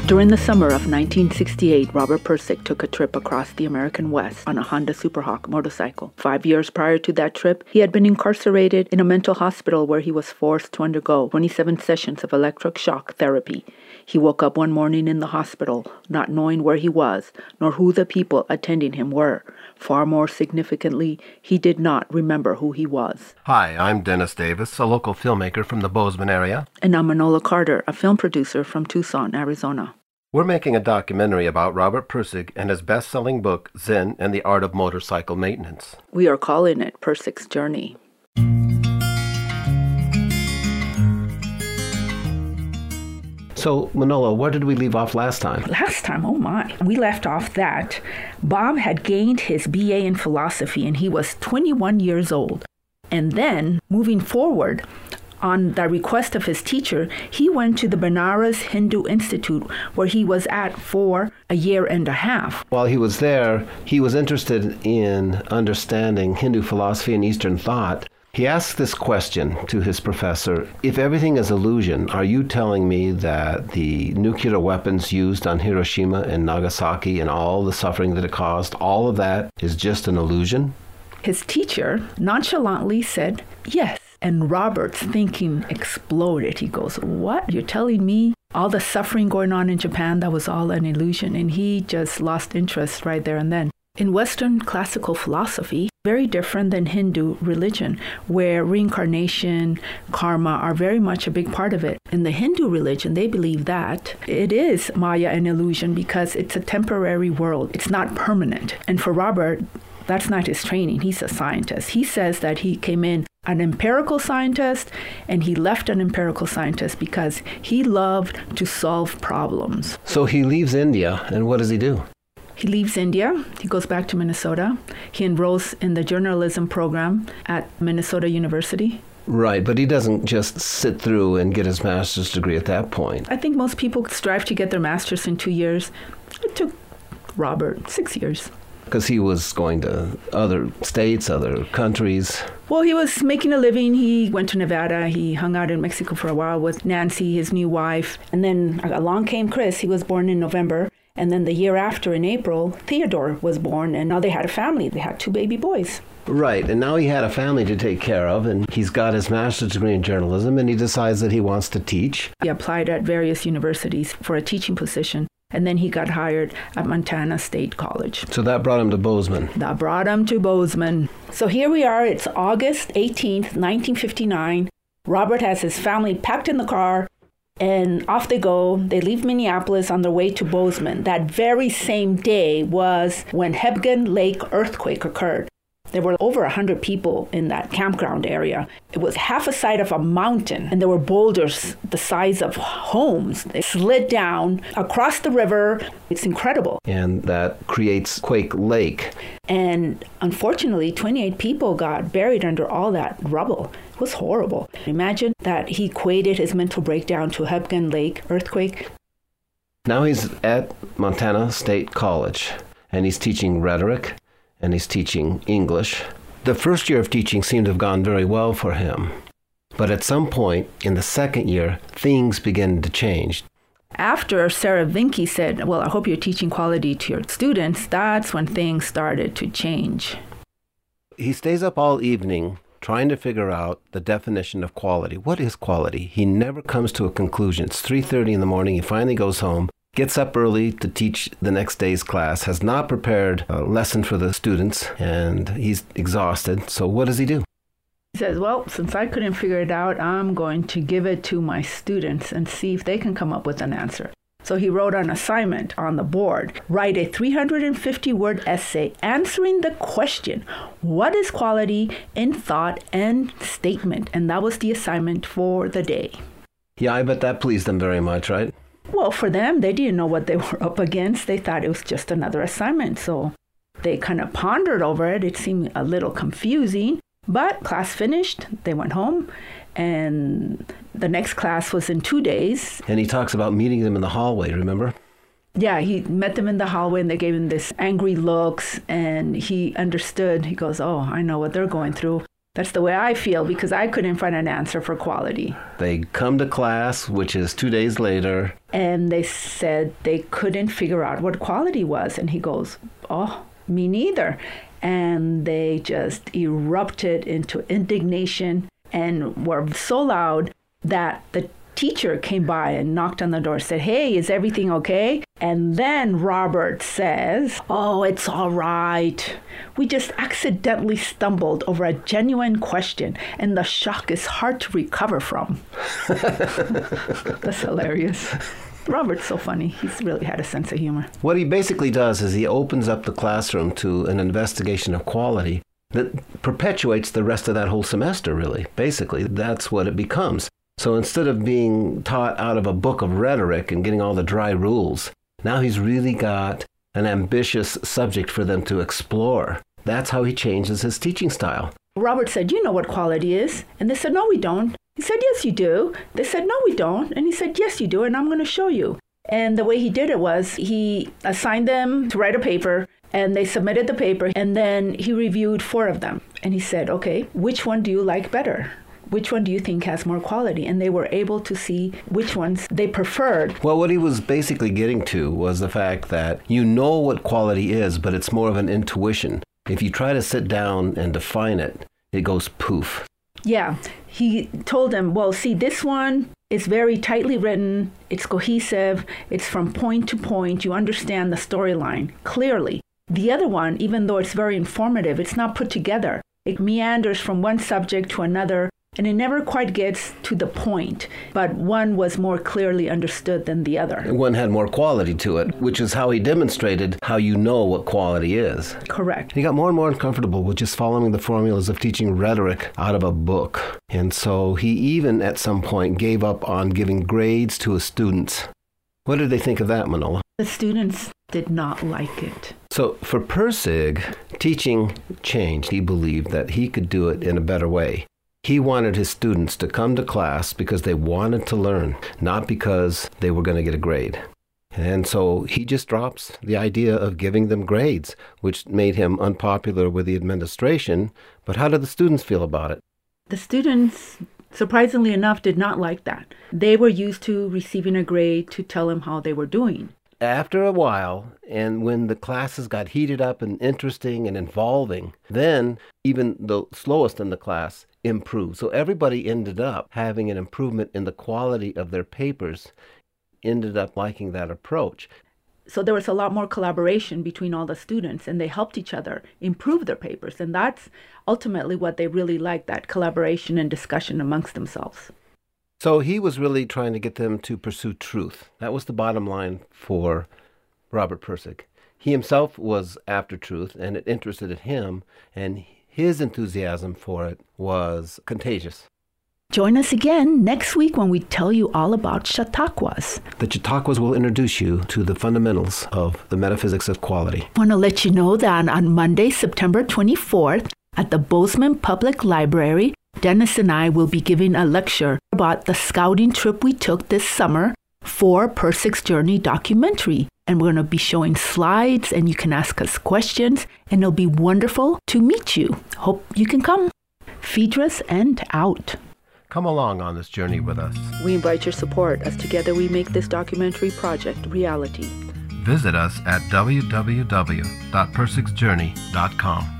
During the summer of 1968, Robert Pirsig took a trip across the American West on a Honda Superhawk motorcycle. 5 years prior to that trip, he had been incarcerated in a mental hospital where he was forced to undergo 27 sessions of electric shock therapy. He woke up one morning in the hospital, not knowing where he was, nor who the people attending him were. Far more significantly, he did not remember who he was. Hi, I'm Dennis Davis, a local filmmaker from the Bozeman area. And I'm Manola Carter, a film producer from Tucson, Arizona. We're making a documentary about Robert Pirsig and his best-selling book, Zen and the Art of Motorcycle Maintenance. We are calling it Pirsig's Journey. So, Manola, where did we leave off last time? Last time, oh my. We left off that Bob had gained his BA in philosophy and he was 21 years old. And then, moving forward, on the request of his teacher, he went to the Banaras Hindu Institute, where he was at for a year and a half. While he was there, he was interested in understanding Hindu philosophy and Eastern thought. He asked this question to his professor: if everything is illusion, are you telling me that the nuclear weapons used on Hiroshima and Nagasaki and all the suffering that it caused, all of that is just an illusion? His teacher nonchalantly said, yes. And Robert's thinking exploded. He goes, what? You're telling me all the suffering going on in Japan, that was all an illusion? And he just lost interest right there and then. In Western classical philosophy, very different than Hindu religion, where reincarnation, karma are very much a big part of it. In the Hindu religion, they believe that it is Maya and illusion because it's a temporary world. It's not permanent. And for Robert, that's not his training. He's a scientist. He says that he came in an empirical scientist and he left an empirical scientist because he loved to solve problems. So he leaves India, and what does he do? He leaves India. He goes back to Minnesota. He enrolls in the journalism program at Minnesota University. Right, but he doesn't just sit through and get his master's degree at that point. I think most people strive to get their master's in 2 years. It took Robert 6 years. Because he was going to other states, other countries. Well, he was making a living. He went to Nevada. He hung out in Mexico for a while with Nancy, his new wife. And then along came Chris. He was born in November. And then the year after, in April, Theodore was born. And now they had a family. They had 2 baby boys. Right. And now he had a family to take care of. And he's got his master's degree in journalism. And he decides that he wants to teach. He applied at various universities for a teaching position. And then he got hired at Montana State College. So that brought him to Bozeman. That brought him to Bozeman. So here we are. It's August 18th, 1959. Robert has his family packed in the car, and off they go. They leave Minneapolis on their way to Bozeman. That very same day was when Hebgen Lake earthquake occurred. There were over 100 people in that campground area. It was half a side of a mountain, and there were boulders the size of homes. They slid down across the river. It's incredible. And that creates Quake Lake. And unfortunately, 28 people got buried under all that rubble. It was horrible. Imagine that he equated his mental breakdown to Hebgen Lake earthquake. Now he's at Montana State College, and he's teaching rhetoric. And he's teaching English. The first year of teaching seemed to have gone very well for him. But at some point in the second year, things began to change. After Sarah Vinke said, well, I hope you're teaching quality to your students, that's when things started to change. He stays up all evening trying to figure out the definition of quality. What is quality? He never comes to a conclusion. It's 3:30 in the morning. He finally goes home. Gets up early to teach the next day's class, has not prepared a lesson for the students, and he's exhausted. So what does he do? He says, well, since I couldn't figure it out, I'm going to give it to my students and see if they can come up with an answer. So he wrote an assignment on the board: write a 350-word essay answering the question, what is quality in thought and statement? And that was the assignment for the day. Yeah, I bet that pleased them very much, right? Well, for them, they didn't know what they were up against. They thought it was just another assignment. So they kind of pondered over it. It seemed a little confusing, but class finished. They went home, and the next class was in 2 days. And he talks about meeting them in the hallway, remember? Yeah, he met them in the hallway, and they gave him this angry looks, and he understood. He goes, oh, I know what they're going through. That's the way I feel, because I couldn't find an answer for quality. They come to class, which is 2 days later, And they said they couldn't figure out what quality was. And he goes, oh, me neither. And they just erupted into indignation and were so loud that the teacher came by and knocked on the door, said, hey, is everything okay? And then Robert says, oh, it's all right. We just accidentally stumbled over a genuine question, and the shock is hard to recover from. That's hilarious. Robert's so funny. He's really had a sense of humor. What he basically does is he opens up the classroom to an investigation of quality that perpetuates the rest of that whole semester, really. Basically, that's what it becomes. So instead of being taught out of a book of rhetoric and getting all the dry rules, now he's really got an ambitious subject for them to explore. That's how he changes his teaching style. Robert said, you know what quality is? And they said, no, we don't. He said, yes, you do. They said, no, we don't. And he said, yes, you do, and I'm going to show you. And the way he did it was he assigned them to write a paper, and they submitted the paper, and then he reviewed 4 of them. And he said, okay, which one do you like better? Which one do you think has more quality? And they were able to see which ones they preferred. Well, what he was basically getting to was the fact that you know what quality is, but it's more of an intuition. If you try to sit down and define it, it goes poof. Yeah. He told them, well, see, this one is very tightly written. It's cohesive. It's from point to point. You understand the storyline clearly. The other one, even though it's very informative, it's not put together. It meanders from one subject to another, and it never quite gets to the point, but one was more clearly understood than the other. One had more quality to it, which is how he demonstrated how you know what quality is. Correct. He got more and more uncomfortable with just following the formulas of teaching rhetoric out of a book. And so he even at some point gave up on giving grades to his students. What did they think of that, Manola? The students did not like it. So for Pirsig, teaching changed. He believed that he could do it in a better way. He wanted his students to come to class because they wanted to learn, not because they were going to get a grade. And so he just drops the idea of giving them grades, which made him unpopular with the administration. But how did the students feel about it? The students, surprisingly enough, did not like that. They were used to receiving a grade to tell them how they were doing. After a while, and when the classes got heated up and interesting and involving, then even the slowest in the class improved. So everybody ended up having an improvement in the quality of their papers, ended up liking that approach. So there was a lot more collaboration between all the students, and they helped each other improve their papers. And that's ultimately what they really liked, that collaboration and discussion amongst themselves. So he was really trying to get them to pursue truth. That was the bottom line for Robert Pirsig. He himself was after truth, and it interested him, and his enthusiasm for it was contagious. Join us again next week when we tell you all about Chautauquas. The Chautauquas will introduce you to the fundamentals of the metaphysics of quality. I want to let you know that on Monday, September 24th, at the Bozeman Public Library, Dennis and I will be giving a lecture about the scouting trip we took this summer for Pirsig's Journey documentary. And we're going to be showing slides, and you can ask us questions, and it'll be wonderful to meet you. Hope you can come. Phaedrus and out. Come along on this journey with us. We invite your support as together we make this documentary project reality. Visit us at www.pirsigsjourney.com.